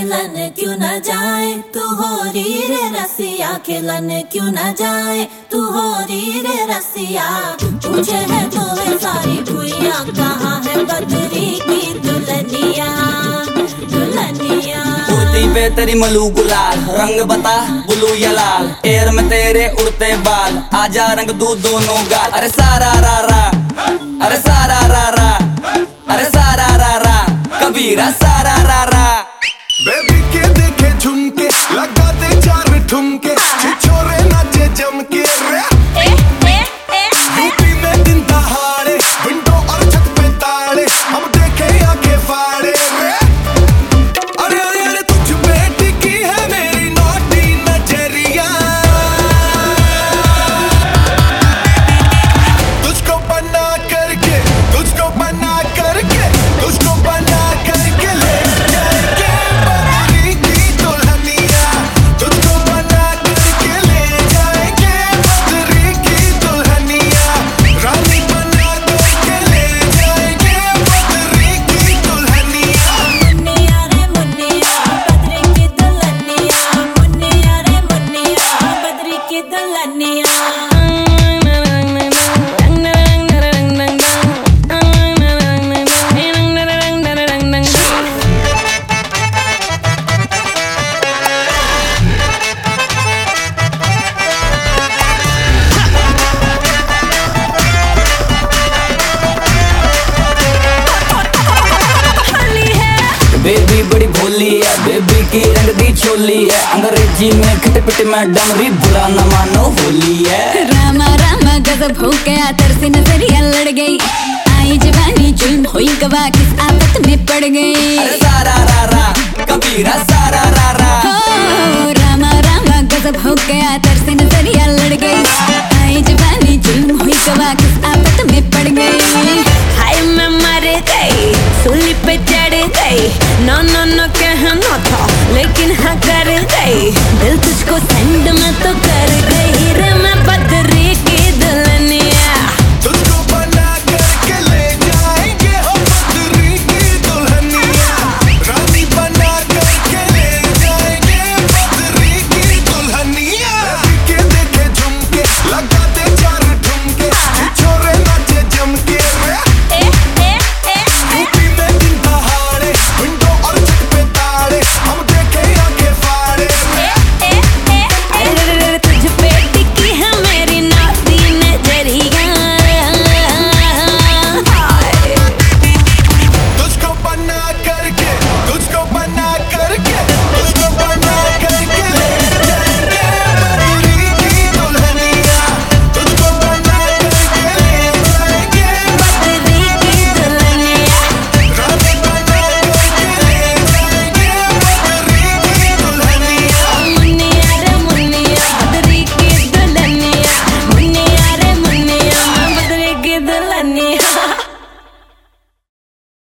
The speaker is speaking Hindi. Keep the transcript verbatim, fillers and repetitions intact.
खेलन क्यों न जाए तू हो री रे रसिया, खेलन क्यों न जाए तू हो री रे रसिया। पूछे है तो वे सारी भुइया, कहाँ है बदरी की दुल्हनिया दुल्हनिया। कुर्ती पे तेरी मलू गुलाल, रंग बता ब्लू या लाल, एयर में तेरे उड़ते बाल, आजा रंग दू दोनों गाल। अरे सारा रा रा, अरे सारा रा रा, अरे सारा रा रा, कबीरा सारा रा रा। बेबी के देखे झुमके, लगा दे चार ठुमके, छिछोरे नाचे जम के रे। यूपी में दिन दहाड़े, विंडो और छत पे ताड़े, हम देखे आंखें फाड़े रे। अरे अरे अरे तुझ पे टिकी है मेरी नौटी नजरिया, तुझको बना करके, तुझको बना करके, तुझको बना करके ले जाएंगे बदरी की दुल्हनिया, तुझको बना करके ले जाएंगे बदरी की दुल्हनिया, रानी बना करके ले जाएंगे बदरी की दुल्हनिया। मुन्निया रे मुन्निया बदरी की दुल्हनिया, मुन्निया रे मुन्निया बदरी की दुल्हनिया। बेबी बड़ी भोली है, बेबी की रंग दी छोली है, अंग्रेजी में खटपट में डमरी, बुरा न मानो होली है। रामा रामा गजब हो गया, तरसे नजरिया लड़ गई, आई जवानी जुल्म हुई गवा, किस आफत में पड़ गई। अरे सारा रा रा, कबीरा सारा रा रा। हो रामा रामा गजब हो गया, तरसे नजरिया लड़ गई, आई जवानी जुल्म हुई गवा, किस आफत में पड़ गई। हाय मैं मर गई, सूली पे चढ़ गई, नो नो नो कहना था लेकिन हाँ कर गई, दिल तुझको सेंड में तो